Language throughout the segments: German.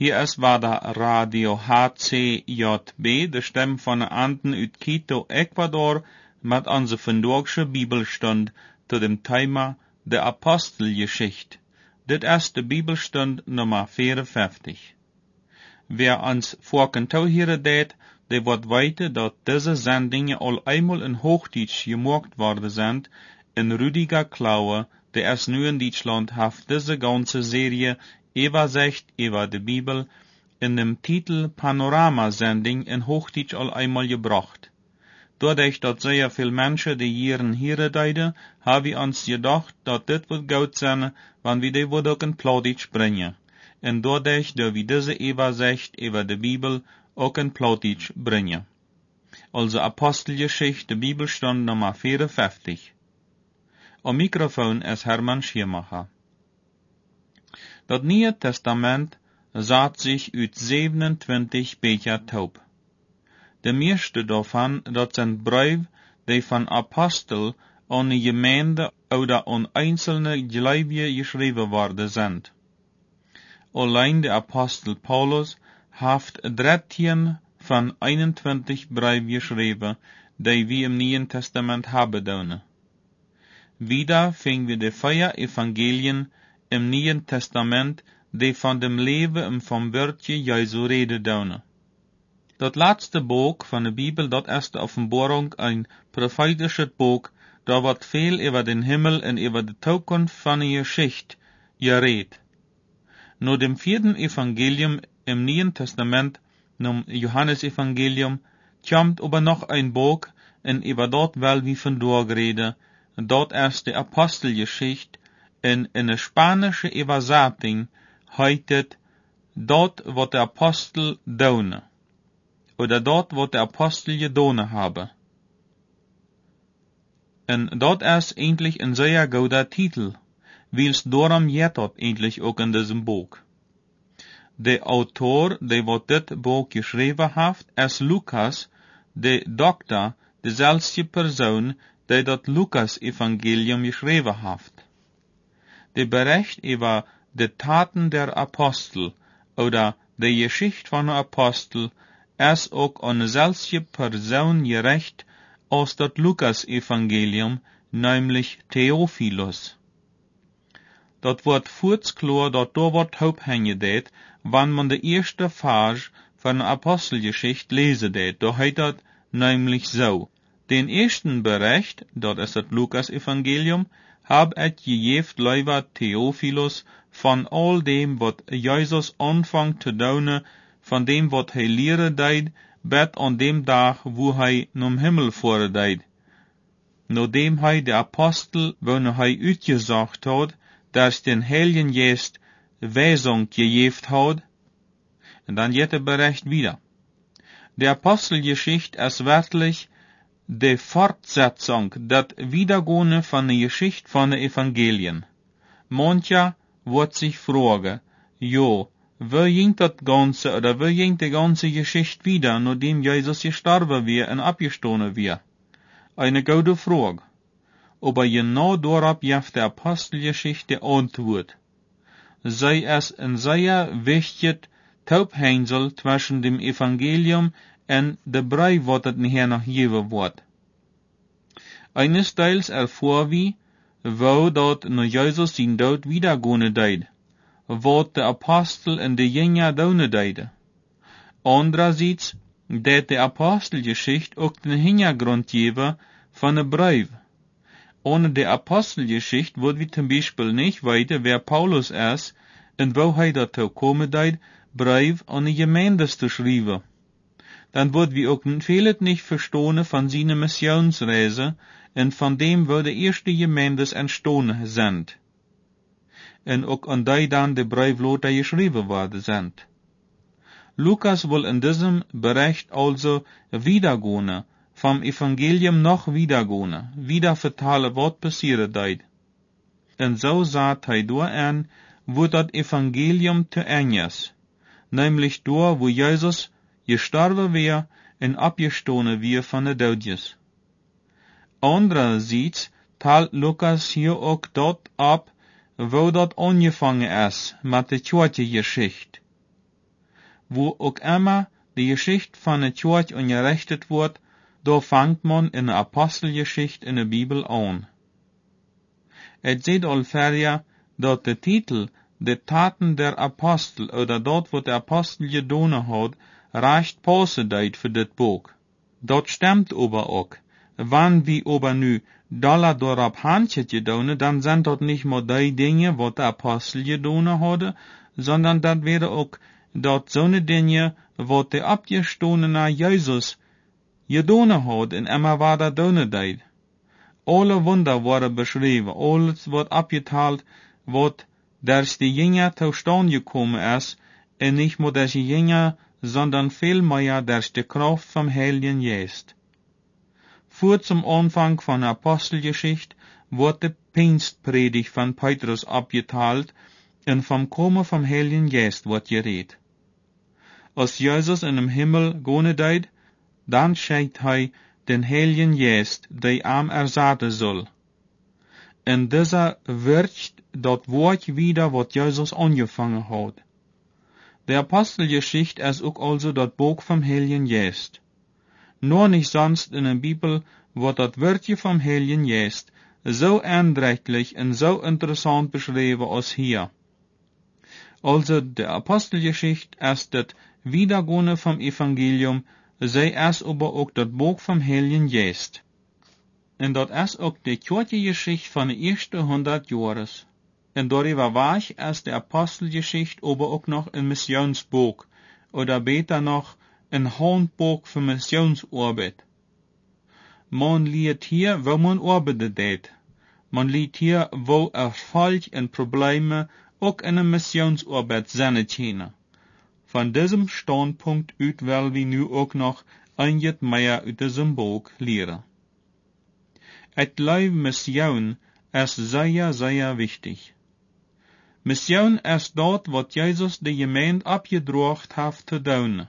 Hier is waar de radio HCJB, de stem van de Anden uit Quito, Ecuador, met onze vandaagse Bibelstund zu dem Thema de Apostelgeschichte. Dit is de Bibelstund Nummer 54. Wer ons voorkantouw hier deed, die wordt weten dat deze zendingen al eenmaal in Hochdeutsch gemaakt worden zijn, in Rüdiger Klaue, der is nu in Deutschland, heeft deze ganze serie Übersicht über de Bibel in dem Titel Panorama-Sending in Hochdeutsch al eenmaal gebracht. Doordat dat zeer veel mensen die hier deiden, hebben we ons gedacht dat dit wordt goed zijn, wanneer we die woord ook in Plattdeutsch brengen. En doordat we deze Übersicht über de Bibel ook in Plattdeutsch brengen. Also Apostelgeschichte, de Bibelstund Nummer 54. Am Mikrofon is Hermann Schirmacher. Das Neue Testament sagt sich uit 27 Bücher taub. De meeste davon, dat zijn Brief, die van Apostel an die Gemeinde oder an einzelne Gläubige geschrieben worden sind. Allein der Apostel Paulus heeft 13 van 21 Briefe geschrieben, die wir im Neuen Testament haben doen. Wieder finden wir die 4 Evangelien im Neuen Testament, die von dem Leben und vom Wörtje Jesu reden doen. Dat laatste Buch von der Bibel, dat is de Offenbarung, ein prophetisches Buch, da wird viel über den Himmel und über die Zukunft von der Geschichte geredet. Nur dem 4. Evangelium im Neuen Testament, dem Johannesevangelium, kommt aber noch ein Buch, und über dort will wir von durchreden, dort ist die Apostelgeschichte, in eine spanische Übersetzung heißt dort, wo der Apostel donen. Oder dort, wo der Apostel gedonen haben. Und dort ist endlich ein sehr guter Titel, weil's darum geht dort endlich auch in diesem Buch. Der Autor, der wat dit Buch geschrieben hat, ist Lukas, der Doktor, dieselbe Person, der das Lukas-Evangelium geschrieben hat. Der Bericht über die Taten der Apostel oder die Geschichte von der Apostel ist auch an selbe Person gerecht als das Lukas-Evangelium, nämlich Theophilus. Dat wordt voorts klar, dat daar wordt Haupthänge deed, wanneer man de eerste Vers von der Apostelgeschichte lesen deed. Da heißt dat nämlich so. Den ersten Bericht, dat ist das Lukas-Evangelium, hab et gegeft leider Theophilus von all dem, wat Jesus anfangt te doen, von dem, wat hij leren deed, bet an dem Tag, wo hij nom Himmel voordeed. Nachdem hij de Apostel, wanneer hij uitgesagt had, dass den Heiligen Geist Weisung gegeben hat, und dann geht der Bericht wieder. Die Apostelgeschichte ist wirklich die Fortsetzung, das Wiedergehen von der Geschichte von den Evangelien. Mancher wird sich fragen, jo, wo ging das Ganze, oder wo ging die ganze Geschichte wieder, nachdem Jesus gestorben wird und abgestoßen wird? Eine gute Frage. Aber genau darauf gibt die Apostelgeschichte Antwort. Sei es ein sehr wichtiges Taubhängsel zwischen dem Evangelium und dem Brief, was es nachher noch geben wird. Eines Teils erfuhr wir, wo dort nur Jesus den Tod wiedergehen deed, was der Apostel und die Jünger doen deiden. Andererseits, dat die Apostelgeschichte auch den Hintergrund geben von dem Brief. Ohne die Apostelgeschichte würden wir zum Beispiel nicht weiter, wer Paulus ist und wo er dazu kommen deed, Brief an die Gemeinde zu schreiben. Dann würden wir auch vieles nicht verstehen von seiner Missionsreise und von dem, wo die erste Gemeindes entstanden sind. Und auch an die dann die Briefloter geschrieben worden sind. Lukas will in diesem Bericht also wiedergehen, vom Evangelium noch wiedergehen, wieder vertalen, was passiert deed. Und so sagt er da an, wo das Evangelium zu Ende ist, nämlich da, wo Jesus gestorben wäre und abgestoßen wäre von der Todes. Andererseits teilt Lukas hier auch dort ab, wo dort angefangen ist, mit der Kirchengeschichte. wo auch immer die Geschichte von der Kirche unterrichtet wird, da fängt man in der Apostelgeschichte in der Bibel an. Es sieht al verder, dat der Titel, de Taten der Apostel, oder dort, wo der Apostel gedonen hat, recht passen deed für dit Buch. Dat stimmt aber auch. Wann wir aber nu Dollar dorop handje gedonen, dann sind dat nicht mehr die Dinge, wat der Apostel gedonen hadden, sondern dat wäre auch dat zo'n Dinge, wat der abgestandene Jesus gedonen hat, en immer war dat donen deed. Alle Wunder worden beschreven, alles wordt abgeteilt, wat durch die Jünger zustande gekommen ist, en nicht nur durch die Jünger, sondern vielmehr durch die Kraft vom Heiligen Geist. Vor zum Anfang von der Apostelgeschichte wird die Pfingstpredigt von Petrus abgeteilt, und vom Kommen vom Heiligen Geist wird geredet. Als Jesus in dem Himmel gehen deed, dann schenkt den Heiligen Geist, der am ersaten soll. En dieser wirkt dat Wort wieder, wat Jesus angefangen hat. Die Apostelgeschichte ist auch also dat Buch vom Heiligen Geist. Nur nicht sonst in der Bibel wird dat Wörtje vom Heiligen Geist so eindrücklich und so interessant beschrieben als hier. Also die Apostelgeschichte ist das Wiedergehen vom Evangelium, sei es aber auch das Buch vom Heiligen Geist. Und dat is ook de Kirchengeschichte van de eerste 100 Jahre. En darüber war ich als die Apostelgeschichte aber auch noch ein Missionsbuch, oder beter noch ein Handbuch für Missionsarbeit. Man liest hier, wo man arbeitet deed. Man liest hier, wo Erfolg und Probleme auch in der Missionsarbeit zijn können. Von diesem Standpunkt uit will wir nu auch noch einiges mehr uit diesem Buch leren. Het leven Mission ist sehr, sehr wichtig. Mission ist dort, wat Jesus de Gemeinde abgedrocht hat zu doen.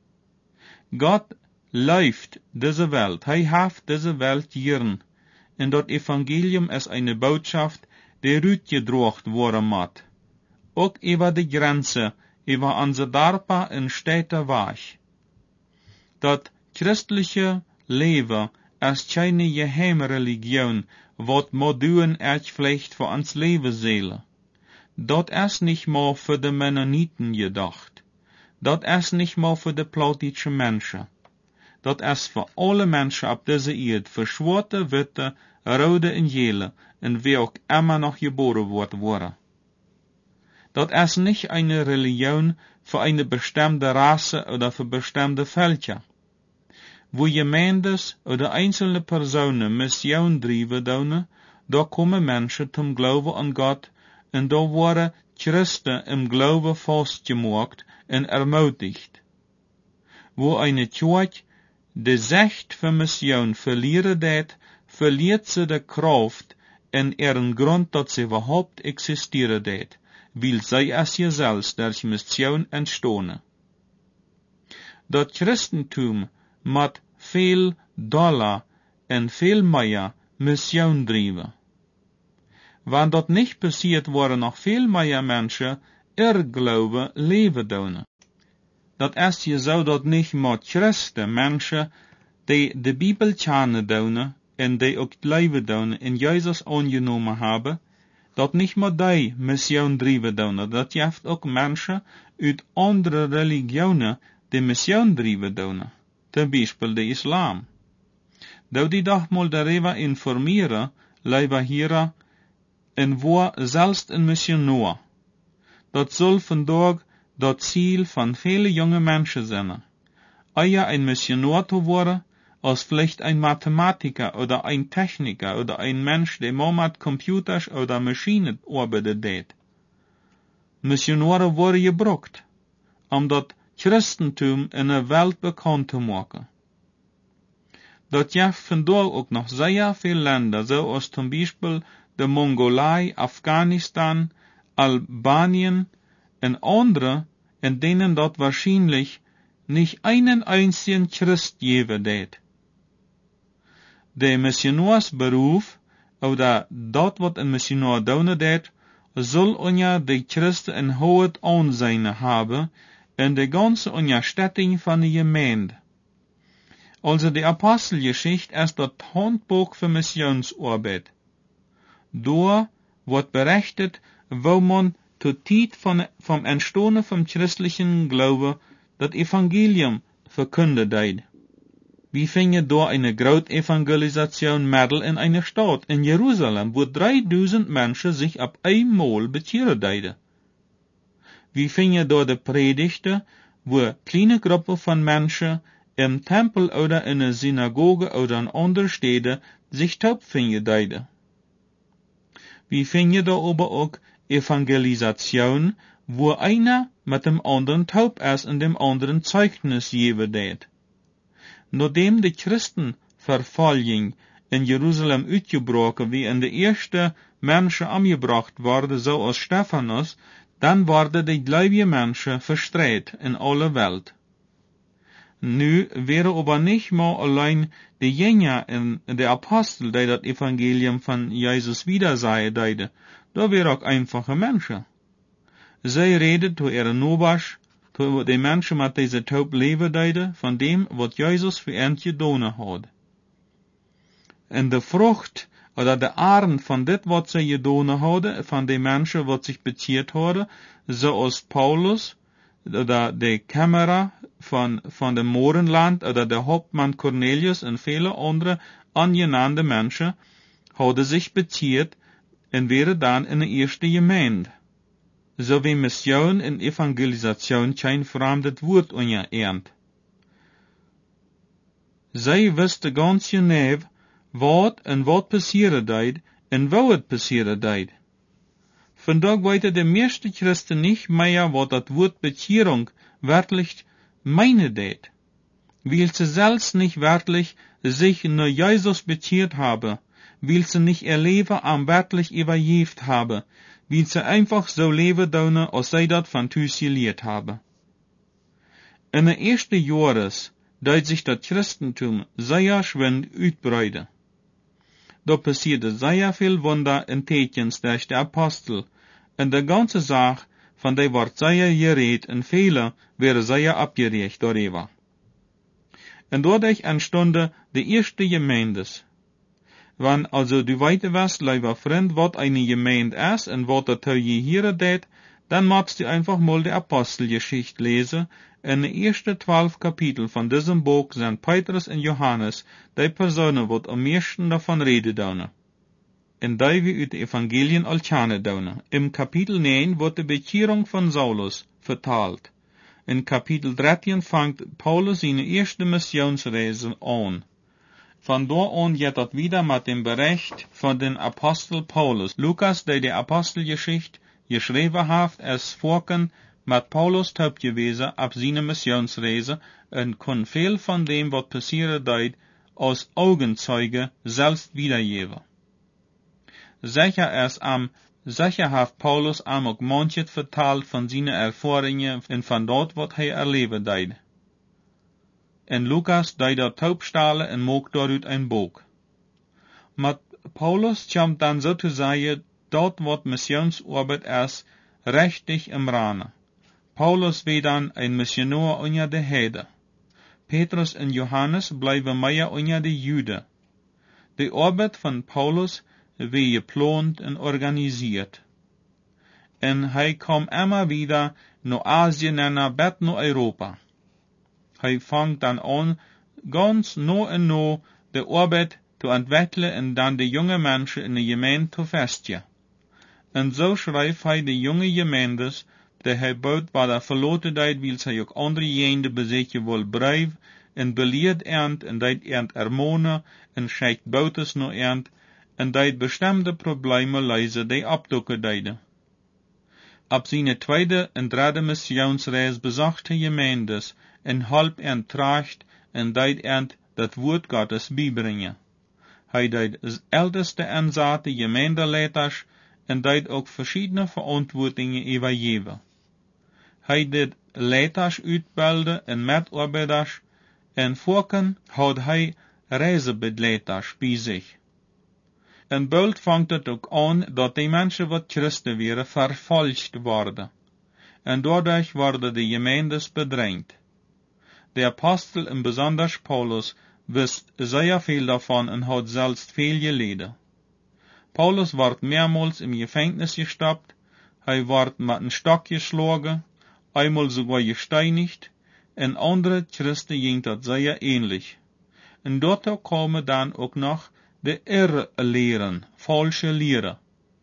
Gott läuft diese Welt, hat diese Welt gern, und das Evangelium ist eine Botschaft, die rütgedrocht worden muss. Auch über die Grenze, über unsere Dörfer und Städte weg. Das christliche Leben ist keine Geheimreligion, wat moduen Pflicht für uns Leben seele. Dat ist nicht mal für die Mennoniten gedacht. Dat ist nicht mal für die plautische Menschen. Dat ist für alle Menschen auf dieser Erde, für schwarze, witte, rode und gele, und wie auch immer noch geboren worden. Dat ist nicht eine Religion für eine bestimmte Rasse oder für bestimmte Völker. Wo Gemeindes oder einzelne Personen Mission drijven doen, da kommen Menschen zum Glauben an Gott, und da worden Christen im Glauben festgemacht und ermutigt. Wo eine Kirche die Sicht für Mission verlieren deed, verliert sie die Kraft und ihren Grund, dass sie überhaupt existieren deed, weil sie als ihr selbst durch Mission entstehen. Das Christentum mit viel Dollar und viel mehr Mission drijven. Wenn das nicht passiert, worden noch viel mehr Menschen ihr Glaube leben doen. Dat ist je so, dat nicht mit Christen Menschen, die de Bibel kennen doen, en die ook leven doen, en Jesus angenommen haben, dat nicht mit die Mission drijven doen. Dat heeft ook Menschen uit andere Religionen die Mission drijven doen. Zum Beispiel der Islam. Da die doch mal darüber informieren, lieber hier, en wo selbst ein Missionar. Dat soll vandaag das Ziel von vielen jungen Menschen sein. Eher ein Missionar zu werden, als vielleicht ein Mathematiker oder ein Techniker oder ein Mensch, der mit Computers oder Maschinen arbeitet deed. Missionare worden gebraucht, das Christentum in der Welt bekannt zu machen. Dat gibt vandaag auch noch sehr viele Länder, so als zum Beispiel die Mongolei, Afghanistan, Albanien und andere, in denen dort wahrscheinlich nicht einen einzigen Christ geben deed. Der Missionarsberuf, oder dort wat ein Missionar doen deed, soll unter die Christen ein hohes Ansehen haben, in de ganze ondersteuning van de gemeente. Also de Apostelgeschichte ist das Handbuch für Missionsarbeit. Door wordt berichtet, wo man zur Zeit vom Entstehen vom christlichen Glaube das Evangelium verkündet hat. Wir finden da eine große Evangelisation mittel in einer Stadt in Jerusalem, wo 3000 Menschen sich ab einmal bekehren haben. Wir finden da die Predigten, wo kleine Gruppen von Menschen im Tempel oder in der Synagoge oder in anderen Städten sich taub finden haben. Wir finden da aber auch Evangelisation, wo einer mit dem anderen taub ist und dem anderen Zeugnis geben wird. Nachdem die Christenverfolgung in Jerusalem uitgebrochen wie in de erste Menschen umgebracht worden, so als Stephanus, dann worden die gläubigen Menschen verstreut in alle Welt. Nu wäre aber nicht mal allein die Jünger in der Apostel, die das Evangelium von Jesus wiedersagen deide, da wäre auch einfache Menschen. Sie redet zu ihren Nobasch, zu den Menschen mit dieser taub leben deide, von dem, was Jesus für ihnen getan hat. Und de Frucht, oder de Arend von dit, was sie getan hadden, von den Menschen, was sich bekehrt hadden, so als Paulus, oder de Kämmerer von dem Morenland, oder der Hauptmann Cornelius und viele andere angenannte Menschen, hadden sich bekehrt und wären dann in der ersten Gemeinde. So wie Mission und Evangelisation kein fremdes Wort unerernt. Sie wussten ganz genau, wat en wat passieren deed, en wo het passieren deed. Vandaag weten de meeste Christen nicht mehr, wat dat Wort Bekehrung wörtlich meine deed. Weil sie selbst nicht wörtlich sich nur Jesus bekehrt haben, weil sie nicht ihr Leben am wörtlich übergeben haben, weil sie einfach so leben daunen, als sie dat van thuis geleerd haben. In de eerste Jahres deed sich das Christentum sehr schwind uitbreiden. Da passierte sehr viel Wunder und Tekens durch die Apostel, und die ganze Sache von der ward sehr geredet, und viele wären sehr abgerecht darüber. Und dadurch entstanden die erste Gemeindes. Wenn also die weite Westleiber fremd, wat eine Gemeinde ist und wat der Teil hier deed, dann magst du einfach mal die Apostelgeschichte lesen. In den ersten 12 Kapitel von diesem Buch sind Petrus und Johannes die Personen, die am meisten davon reden daunen. Und die wir uit de Evangelien al kennen daunen. Im Kapitel 9 wird die Bekehrung von Saulus vertalt. In Kapitel 13 fängt Paulus seine erste Missionsreise an. Von da an geht das wieder mit dem Bericht von den Apostel Paulus. Lukas, der die Apostelgeschichte geschrieben hat, ist vorken mit Paulus taub gewesen ab seiner Missionsreise und kann viel von dem, was passiert deed, als Augenzeuge selbst wiedergeben. Sicher hat Paulus auch manches vertalt von seinen Erfahrungen und von dort, was er erleben deed. En Lukas deed dat taubstalen en maakt daaruit een boek. Met Paulus komt dan sozusagen dat wat missionsarbeit is, richtig im Rahmen. Paulus wird dann ein Missionar unter de Heiden. Petrus und Johannes bleiben mehr unter de Juden. Die Arbeit von Paulus wird geplant und organisiert. Und er kommt immer wieder nach Asien und nach Europa. Er fängt dann an, ganz no die Arbeit zu entwickeln und dann die jungen Menschen in der Gemeinde zu festigen. Und so schreibt er die junge Gemeindes, die er baut, war der verloten deed, weil sie auch andere Gemeinde besitzen will, Brief, und belehrt ernt, und deed ernt ermahnen, und schickt Bautes noch ernt, und deed bestimmte Probleme leise, die abducken deiden. Ab seine zweite und dritte Missionsreise besuchte Gemeindes, en halb tracht en deed dat Wort Gottes bibringen. Hij deed älteste Ansate Gemeindeleiters en deed ook verschiedene Verantwortungen übergeben. Hij deed Leiters uitbilden en Mitarbeiters en vorken had hij Reisebegleiters bij zich. En bald fangt het ook aan dat die mensen wat Christen wären verfolgt worden. und dadurch wurde die Gemeindes bedrängt. Der Apostel und besonders Paulus wusste sehr viel davon und hat selbst viel gelitten. Paulus ward mehrmals im Gefängnis gestoppt, er ward mit einem Stock geschlagen, einmal sogar gesteinigt, und andere Christen ging das sehr ähnlich. Und dort kamen dann auch noch die Irrlehren, falsche Lehre.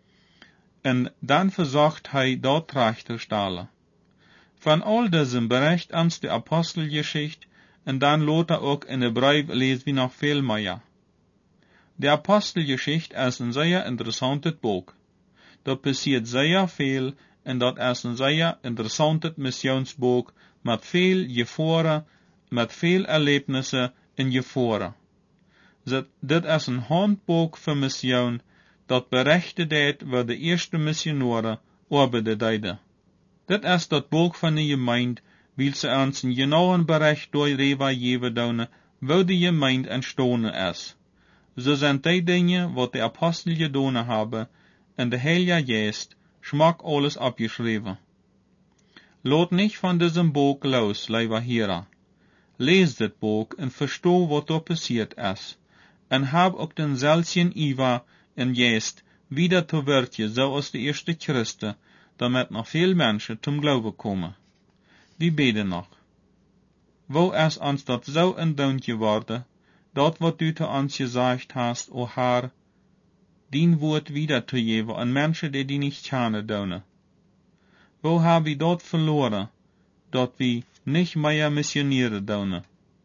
Und dann versucht dort recht zu stellen. Von all diesem bericht uns die Apostelgeschichte, und dann later auch in der Brief lesen wir noch viel mehr. Die Apostelgeschichte ist ein sehr interessantes Buch. Da passiert sehr viel, und das ist ein sehr interessantes Missionsbuch mit viel Gefahren, mit viel Erlebnissen in Gefahren. Dit ist ein Handbuch für Mission, das berichtet hat, wie die ersten Missionare arbeiten deiden. Dit ist das Buch von der Gemeinde, weil sie uns einen genauen Bericht darüber geben doen, wo die Gemeinde entstanden ist. So sind die Dinge, was die Apostel getan haben, und der Heilige Geist schmack alles abgeschrieben. Laat nicht von diesem Buch los, lieber Hörer. Lees das Buch und versteh, was da passiert ist. Und hab auch den selben Iver und Geist wieder zu wirken, so als die ersten Christen, damit noch viel Menschen zum Glauben kommen. Wir beten noch. Wo ist uns das so entdaunt geworden, dort was du zu uns gesagt hast, o Herr, dein Wort wiederzugeben an Menschen, die nicht kennen dürfen. Wo haben wir dort verloren, dort wir nicht mehr missionieren dürfen?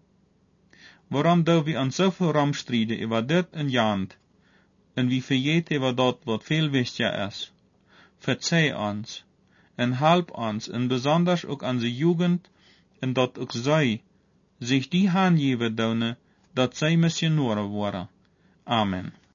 Warum do wir uns so viel rumstreiten über dit und jant, und wir vergeten über dort, was viel wichtiger ist? Verzeih uns, und help uns, und besonders auch an die Jugend, und dort auch sei, sich die Hand geben dürfen, dat zij missionaren worden. Amen.